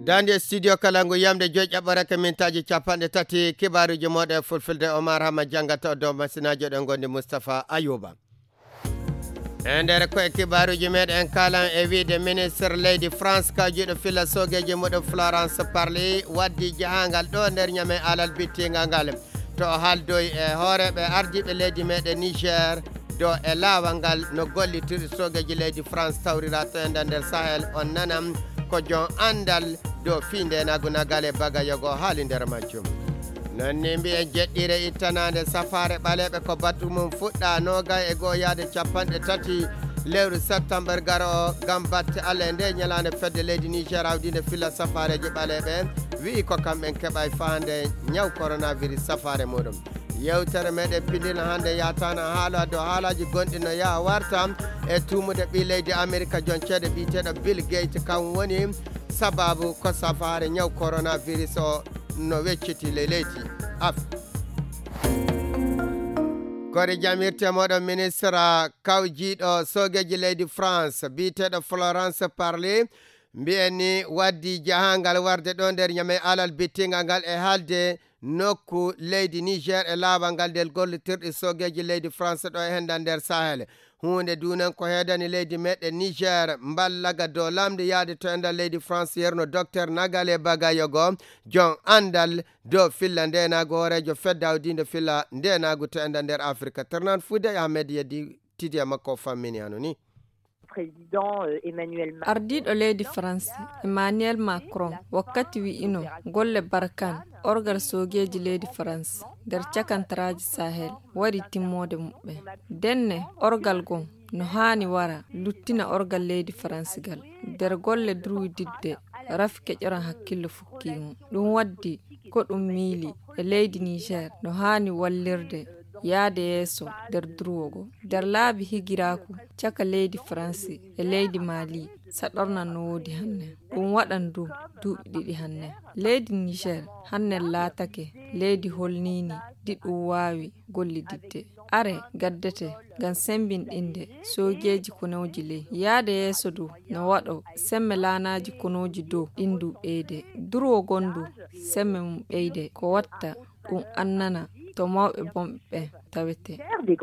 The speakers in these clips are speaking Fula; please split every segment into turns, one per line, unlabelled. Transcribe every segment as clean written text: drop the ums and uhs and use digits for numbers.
Dande studio kalangu yamde joƴƴa baraka mintaji capanɗe tati kibaruji moɗe fulfulde Omar Hama jangata do masinajo ɗen gonde Moustapha Ayouba. E nder koye kibaruji meɗen kalan e wiide ministre leydi France kajuɗo filla sogueji muɗum Florence Parly waddi jahangal ɗo nder ñame alal bittingal ngal to haldoy e hooreɓe ardiɓe leydi meɗen Niger do e laawal ngal no gollitiri sogueji leydi France tawrira to e nder Sahel on nanam ko jon andal do finde nagunagal e bagayogo haali nder majjum. Nonni mbi'en jeɗɗire ittanade safare ɓaleɓe ko battu mum fuɗɗa noga e goo yaade capanɗe tati lewru septembre garo gam batte Allah nde ñalande fedde leydi Niger awdinde filla safareji ɓaleɓe wi ko kamɓen keɓay fahande ñaw coronavirus safare muɗum. Yewtere meɗen pindina hande yatana haala do haalaji gonɗi no yaa warta e tumude ɓi leydi America jon ceede ɓiteɗo Bill Gates kam woni sababu ko safare ñaw coronavirus o no wecciti leydi kori jamirte moɗon ministre kawjiɗo sogueji leydi France biteɗo Florence Parly mbi'en ni waddi jahangal warde ɗo nder ñame alal bittingal ngal e haalde nokku leydi Niger e laawal ngal del gollitirɗi sogueji leydi France ɗo e hendan nder Sahel hunde dunen ko heedani leydi meɗen Niger mballaga dow lamde yaade to ender leydi France yerno docteur Nagale Bagayogo jon andal dow filla ndenago horejo fedda awdinde filla ndenago to ender nder Afrique ternan Foude Ahmed yedi tidiya makko fammini hanoni
ardiɗo leydi France Emmanuel Macron wakkati wi'ino golle barkan orgal sogeji leydi France nder cakantaraji Sahel wari timmode mubɓe denne orgal gon no hani wara luttina orgal leydi France gal nder golle druididde rafi keƴoran hakkillo fukkimo ɗum waddi ko ɗum miili e leydi Niger no hani wallirde yaade yeeso nder durwogo nder laabi higiraku caka leydi France e leydi Mali saɗornan no woodi hanne ɗum waɗan duuɓi ɗiɗi hanne leydi Niger hanne laatake leydi holnini ɗi ɗum waawi gollididde are gaddete ngam sembinɗinde sogeji konoji ley yaade yeeso du no waɗo semme laanaji konoji dow ɗindu ɓeyde durwo gondu semme mum ɓeyde ko watta ɗum annana to mawɓe bomɓe tawete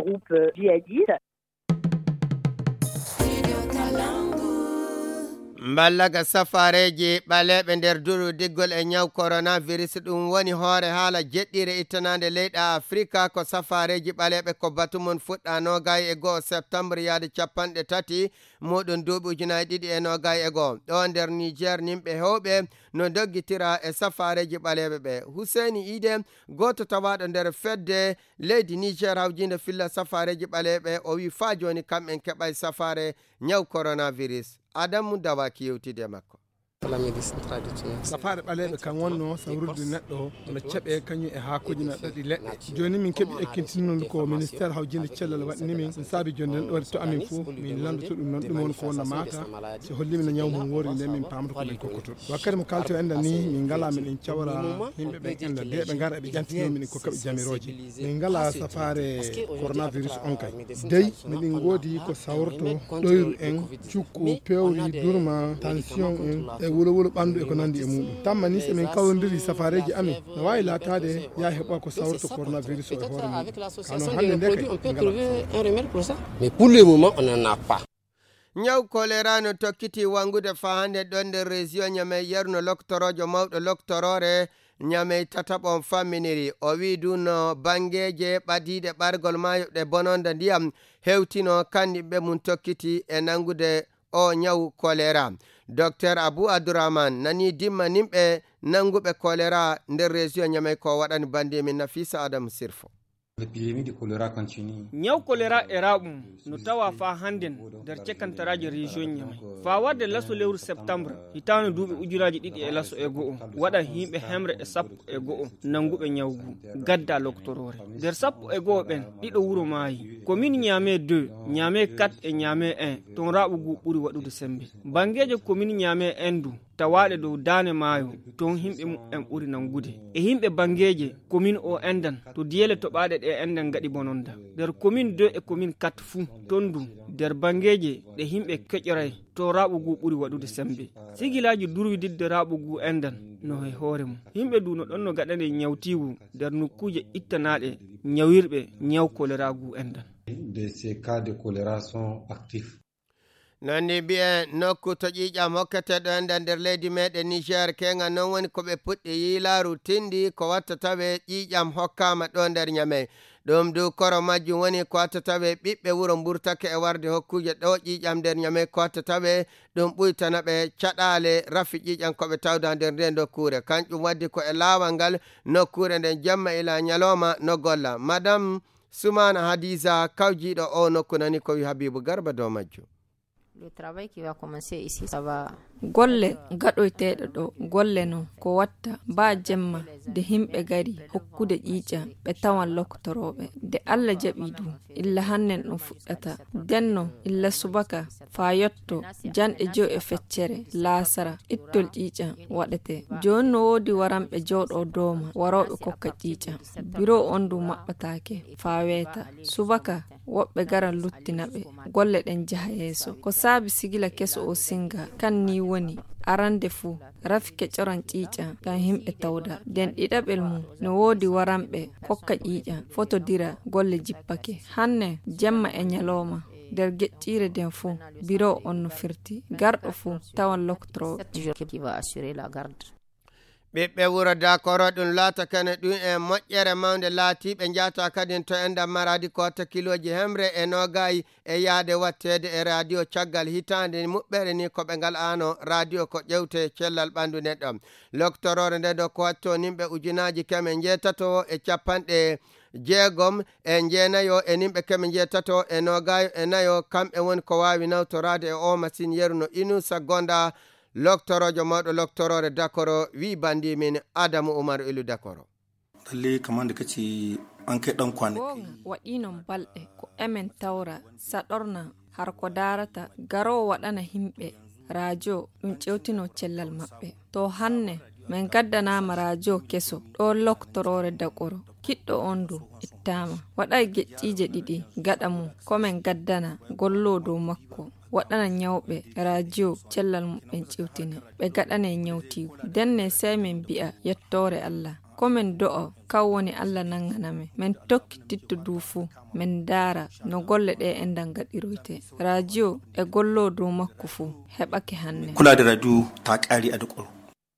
mballaga safareji ɓaleɓe nder duru diggol e ñaw coronavirus ɗum woni hoore haala jeɗɗire ittanande leyɗa Afrique ko safareji ɓaleɓe ko batumon fuɗɗa nogay e goo septembre yaade capanɗe tati muɗum duuɓi ujunaje ɗiɗi e nogay e goo ɗo nder Niger nimɓe hewɓe no doggitira e safareji ɓaleɓe ɓe Husseini Ide goto tawaɗo nder fedde leydi Niger hawjinde filla safareji ɓaleɓe o wi fa joni kamɓen keɓay safare ñaw coronavirus Adamu Dawaki yewtide makko
safare ɓaleɓe kan wonno sawrude neɗɗo no ceeɓe kañum e haakuji no ɗaɗi leɗɗe joni min keeɓi ekkintinode ko ministére hawjinde cellal waɗanimin ɗum saabi joni nden ɗo to amin fo min landoto ɗum noon ɗum woni ko wonna mata si hollimi no ñaw mum wori nde min pamata komin kokkotoɗo wakkati mo kalto enda ni min ngala miɗen cawra yimɓe ɓen enda de ɓe gara eɓe ƴantinomin ko kaɓe jamiroje min ngala safare coronavirus on kay dey miɗin goodi ko sawrto ɗoyru en cukku pewri durma tension en e wulo ɓandu e ko nandi e muɗum tamma ni somin kawdiri safareji amin no wawi latade ya heɓa ko sawrto coronavirus o e hoore muɗum kano hande nde kay
ñaw choléra no tokkiti wangude fa hande ɗon nder région ñame yerno loktorojo mawɗo loktorore ñame tataɓon famminiri o wi du no bangeje ɓadiɗe ɓargol mayoɓe bononda ndiyam hewtino kandiɓe mum tokkiti e nangude o ñaw choléra docteur Abou Abdourahmane nani dimma nimɓe nanguɓe choléra nder région ñamay ko waɗani bandi min Nafisa Adam Sirfo
ñaw choléra e raɓum no tawa fa hannden nder cekantaraji région ñamay fa wadde laso lewru septembre hitano duuɓi ujuraji ɗiɗi e laso e go'o waɗa himɓe hemre e sappo e go'o nanguɓe ñawgu gadda loktorore nder sappo e go'o ɓen ɗiɗo wuro maayi commune ñame 2 ñame 4 e ñame 1 ton raɓugu ɓuri waɗude sembe bangeje commune ñame 1 du tawaɗe dow dane maayo ton himɓe en ɓuri nangude e himɓe bangeje commune o endan to diyele toɓaɗe ɗe enden gaɗi bononda nder commune 2 e commune 4 fuu ton du nder bangeje ɗe himɓe keƴoray to raɓugu ɓuri waɗude sembe sigilaji durwididde raɓugu endan no he hoore mum himɓe du no ɗon no gaɗane ñawtigu nder nokkuje ittanaɗe ñawirɓe ñaw choléra gu endan
de ces cas de choléra sont actifs.
nonni mbiyen nokku to ƴiƴam hokketeɗo enda nder leydi meɗen Niger kenga non woni koɓe puɗɗi yilaru tindi ko watta tawe ƴiƴam hokkama ɗo nder ñame ɗum du koro majjum woni ko watta tawe ɓiɓɓe wuro burtake e warde hokkuje ɗo ƴiƴam nder ñame ko watta tawe ɗum ɓuytana ɓe caɗale rafi ƴiƴam koɓe tawda nder nde nokkure kanƴum waddi ko e laawal ngal nokkure nden jamma ila ñalawma no golla madame Soumana Hadiza kawjiɗo o nokku nani ko wi Habibou Garba dow majjum.
Le travail qui va commencer ici, ça va.
Golle gaɗoyteɗo ɗo golle no ko watta ba jemma de himɓe gari hokkude ƴiiƴa ɓe tawan loktoroɓe de Allah jaɓi du illa hannen ɗum fuɗɗata denno illa subaka fa yotto janɗe 2 e feccere laasara ittol ƴiiƴa waɗete joni no woodi waranɓe jooɗo dowma waroɓe kokka ƴiiƴa biro on du maɓɓatake fa weeta subaka woɓɓe garan luttinaɓe golle ɗen jaha yeeso ko saabi sigila keso o singa kan ni woni arande fuu rafike coran ƴiiƴa kan himɓe tawda den ɗiɗaɓel mum no woodi waranɓe kokka ƴiiƴa fotodira golle jippake hanne jemma e ñalowma nder geƴƴire den fuu biro on no firti garɗo fuu tawan loktoroɓe
ɓiɓɓe wuro dakoro ɗum laata kane ɗum e moƴƴere mawde laatiɓe jata kadin to enda maradi ko watta kiloji hemre e nogayi e yaade wattede e radio caggal hitande muɓɓere ni koɓe ngal ano radio ko ƴewte cellal ɓandu neɗɗo loctorore nde ɗo ko watto nimɓe ujunaji keme jeetato e capanɗe jeegom e jeenayo e nimɓe keme jeetato e nogayo e nayo kamɓe woni ko wawi nawtorade e o machine yeruno Inusa Gonda loktorojo mawɗo loktorore dakoro wi bandi min Adamu Umaru Ilu dakoro
lalle kamar da kace an kai dan kwanaki
waɗinon balɗe ko emen tawra saɗorna har ko darata garo waɗana himɓe radio ɗum ƴewtino cellal maɓɓe to hanne min gaddanama radio keso ɗo loktorore dakoro kiɗɗo on du ittama waɗay geƴƴije ɗiɗi gaɗa mum komin gaddana gollo dow makko waɗana ñawɓe radio cellal mumɓen ƴewtine ɓe gaɗane ñawtigu denne sey min mbi'a yettore Allah komin do'o kaw woni Allah nanganame min tokkititto du fuu min daara no golle ɗe endan gaɗiroyte radio e gollo dow makko fuu heɓake hanne
kula da radio ta ƙari a dukkan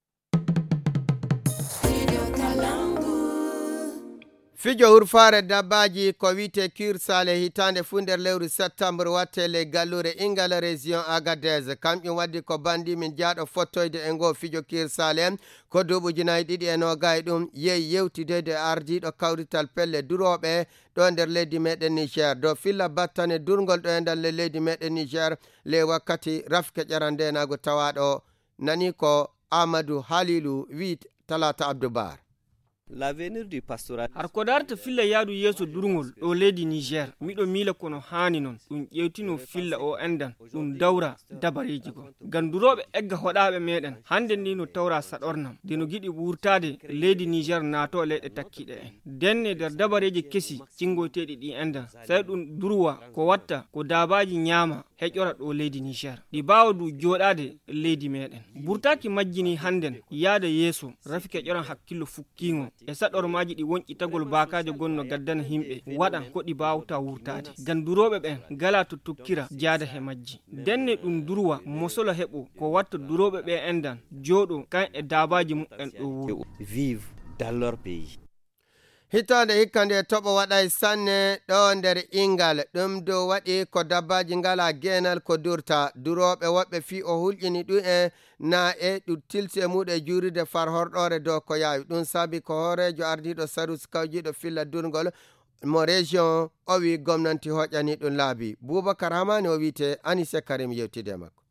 fijo hurfare dabbaji ko wite Kursale hitande fu nder lewru septembre wattele gallure Ingal région Agadez kamƴum waddi ko bandi min jaaɗo fottoyde e ngo fijo Kursale ko duuɓuji 2020 ɗum yehi yewtidede ardiɗo kawrital pelle duroɓe ɗo nder leydi meɗen Niger do filla battane durgol ɗo e nder leydi meɗen Niger le wakkati rafke ƴarandenago tawaɗo nani ko Amadou Halilou wi Talata Abdoubar.
L'avenir du pastorat
har ko darta filla yaadu yeeso durngol ɗo leydi Niger miɗo miila kono haani non ɗum ƴewtino filla o endan ɗum dawra dabareji go ganduroɓe egga hoɗaɓe meɗen hande ni no tawra saɗornam de no giɗi wurtade leydi Niger naato leyɗe takkiɗe en denne nder dabareji kesi cingoyteɗi ɗi endan sai ɗum durwa ko watta ko dabaji ñaama heƴora ɗo leydi Niger ɗi bawa du joɗade leydi meɗen burtaki majjini handen yaada yeeso rafike ƴoran hakkillo fukkingo e saɗormaji ɗi wonƴi tagol bakaje gonno gaddana himɓe waɗan ko ɗi bawta wurtade ganduroɓe ɓen gala to tokkira jaada he majji denne ɗum durwa mosolo heɓo ko watta duroɓe ɓe endan jooɗo kan e dabaji mumen ɗo wuro
vive dans leur pays.
Hitande hikkande toɓo waɗay sanne ɗo nder Ingal ɗum dow waɗi ko dabbaji ngala genal ko durta duroɓe woɓɓe fi o hulƴini ɗum e na e ɗum tilti e muɗum e juuride far horɗore dow ko yawi ɗum saabi ko horejo ardiɗo sarus kawjiɗo filla durgol mo région o wi gomnanti hoƴani ɗum laabi Boubacar Hamani o wiite Anise Karim yewtide makko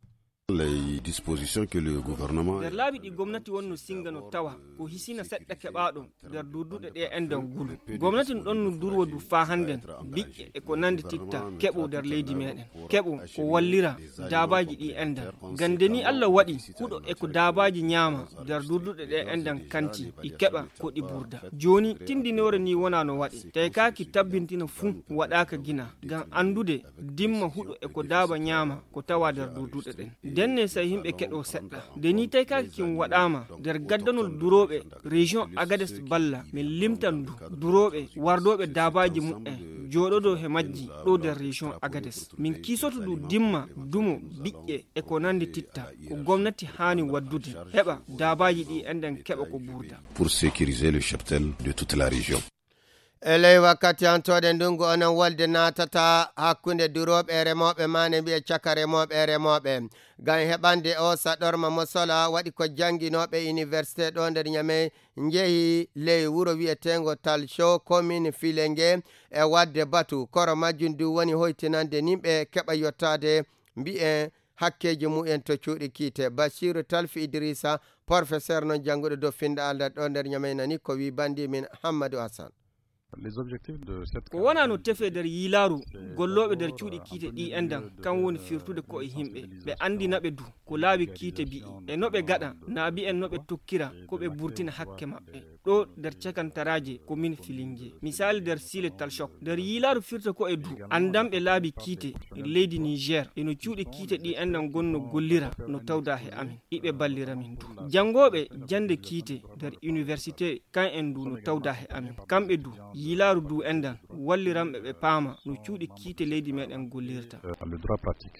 Les dispositions que le gouvernement
der laabi ɗi gomnati wonno singano tawa ko hisina seɗɗa keɓaɗo nder durduɗe ɗe endan gulu gomnati ɗon no durwo du fa hannden biƴƴe e ko nandi titta keɓo nder leydi meɗen keɓo ko wallira dabaji ɗi endan gande ni Allah waɗi huɗo e ko dabaji ñaama nder durduɗe ɗe endan kanti ɗi keɓa ko ɗi burda joni tindinore ni wona no waɗi tawi kaki tabbintina fuu waɗaka gina ngam andude dimma huɗo e ko daba ñaama ko tawa nder durduɗe ɗen denne say himɓe keɗo seɗɗa de ni tawi kaki kin waɗama nder gaddanol duroɓe région Agadez balla min limtan duroɓe wardoɓe dabaji mu'en joɗoɗo he majji ɗo nder région Agadez min kisoto du dimma dumo biƴƴe e ko nandi titta ko gomnati hani waddude heɓa dabaji ɗi enden keɓa ko burda
pour sécuriser le cheptel de toute la région.
eley wakkati antode ndungu onon wolde natata hakkunde duroɓe e remoɓe mane mbiye caka remoɓe e remoɓe gam heɓande o saɗorma mosola waɗi ko janguinoɓe université ɗo nder ñame jeehi ley wuuro wiyetengo Talcho commune Filengue e wadde batu koro majjum du woni hoytinande nimɓe keɓa yottade mbi'e hakkeji mumen to cuuɗi kiite Bassirou Talfi Idrissa professeur non janguɗo do finde Allah ɗo nder ñame nani ko wi bandi min Hammadou Hassan.
Les objectifs de cette
ko wona no tefe der yilaru golloɓe der cuuɗi kiite ɗi endan kan woni firtude ko e himɓe ɓe andina ɓe du ko laabi kiite bi e no ɓe gaɗa naabi en no ɓe tokkira ko ɓe burtina hakke maɓɓe ɗo der cakantaraje commune Filingue misali der Sile Talchok der yilaru firta ko e du andamɓe laabi kiite leydi Niger eno cuuɗi kiite ɗi endan gonno gollira no tawda he amin iɓe ballira min du jangoɓe jande kiite der université kan en du no tawda he amin kamɓe du yilaru du endan walliramɓe ɓe paama no cuuɗi kiite leydi meɗen gollirta
le droit pratique.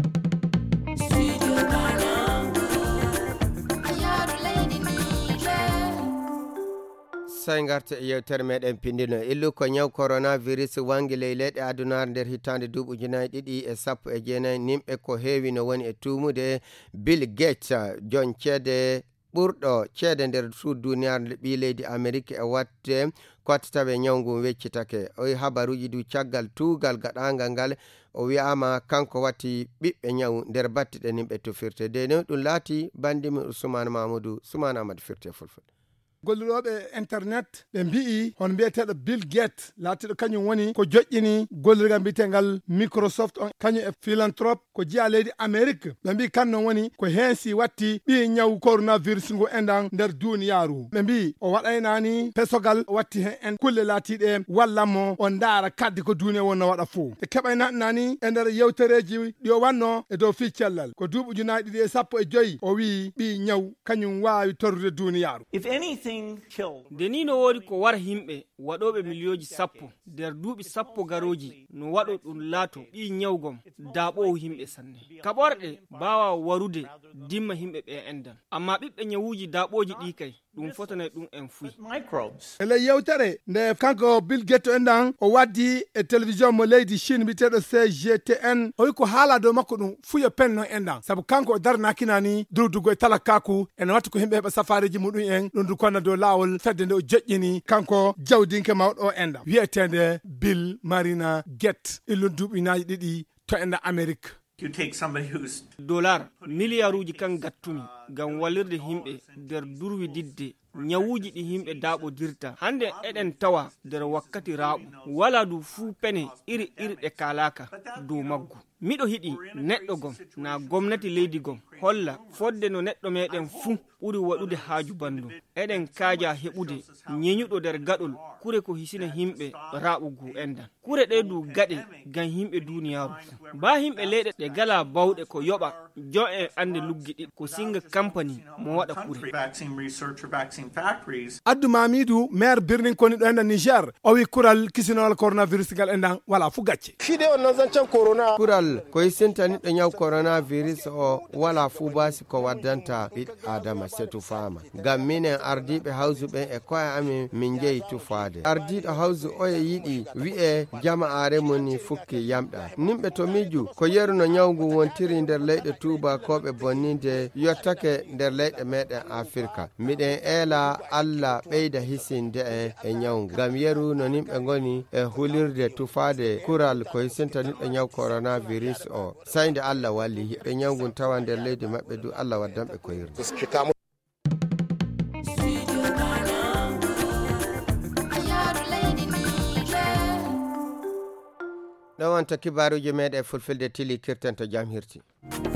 say garta e yewtere meɗen pindino illu ko ñaw coronavirus wangi ley leyɗe adunar nder hitande duuɓi ujunaje ɗiɗi e sappo e jeenayi nimɓe ko heewi no woni e tumude Bill Gates jon ceede ɓurɗo ceede nder suud duniyar ɓi leydi Amérique e watte kottataɓe ñawgu weccitake o habaruji du caggal tugal gaɗangal ngal o wiyama kanko watti ɓiɓɓe ñaw nder battiɗe nimɓe to firte de no ɗum laati bandimi Ousmane Mamadou Soumane Amadou firte fulful
golliroɓe internet ɓe mbi'i hon mbiyeteɗo Bill Gates laatiɗo kañum woni ko joƴƴini gollirgal mbiyetegal Microsoft on kañum e philanthrope ko jiya leydi Amérique ɓe mbi kannon woni ko heensi watti ɓi ñaw coronavirus ngu endan nder duniyaru ɓe mbi o waɗaynani pesogal o watti hen en kulle laatiɗe wallanmo on daara kadde ko duniya wonno waɗa fou e keɓaynanani e nder yewtereji ɗi o wanno e dow fi cellal ko duuɓi ujunaje ɗiɗi e sappo e joyyi o wi ɓi ñaw kañum wawi torrude duniyaru
deni no woodi ko wara himɓe waɗoɓe milioji sappo nder duuɓi sappo garoji no waɗo ɗum laato ɓi ñawgom daaɓowo himɓe sanne kaɓorɗe mbawa warude dimma himɓe ɓe endan amma ɓiɓɓe ñawuji daaɓoji ɗi kay ɗum fotanay ɗum en fuyi
ele yewtere nde kanko Bill Gates endan o waddi e télévision mo leydi Chine mbiteɗo CGTN o wi ko haala dow makko ɗum fuyo penno endan saabu kanko o darnakinani durdugo e talakaku ene watta ko himɓe heɓa safariji muɗum en ɗum du konna dow lawol fedde nde o joƴƴini kanko jawdinke mawɗo o endan wiyetede Bill Marina Gates illu duuɓinaji ɗiɗi to enda Amérique.
You take somebody who's
dollar milliaruji kan gattumi gam wallirde himɓe nder durwididde ñawuji ɗi himɓe daaɓodirta hande eɗen tawa nder wakkati raaɓu wala du fuu pene iri ɗe kalaka dow maggu miɗo hiɗi neɗɗo gom na gomnati leydi gom holla fodde no neɗɗo meɗen fuu ɓuri waɗude haaju bandu eɗen kaaja heɓude ñeñuɗo nder gaɗol kure ko hisina himɓe raaɓugu endan kure ɗe du gaɗe gam himɓe duniyaru ba himɓe leyɗe ɗe gala bawɗe ko yoɓa jo e ande luggi ɗi ko singa company mo waɗa kure
addu Mamidou maire birnin koni ɗo endan Niger o wi kural kisinol coronavirus ngal endan wala fu gacce
fide on non zancen corona kural ko sintani ɗo ñaw coronavirus o wala fu basi ko waddanta ɓiɗɗo adama setu fama gam minen ardiɓe hawsu ɓen e koye amin min jeeyi tufade ardiɗo hawsu o e yiɗi wi'e jama'are moni fukki yamɗa nimɓe to miju ko yeruno ñawgu wontiri nder leyɗe tubakoɓe bonnide yottake nder leyɗe meɗen Afrika miɗen eela Allah ɓeyda hisinde e ñawgu gam yeru no nimɓe goni e hulirde tufade kural ko hisintaniɗo ñaw coronavirus virus o sayde Allah walli ɓe ñawgun tawa nder leydi maɓɓe du Allah waddanɓe koyirde. ɗo wonta kibaruji meɗe fulfilde tili kirten to jam hirti.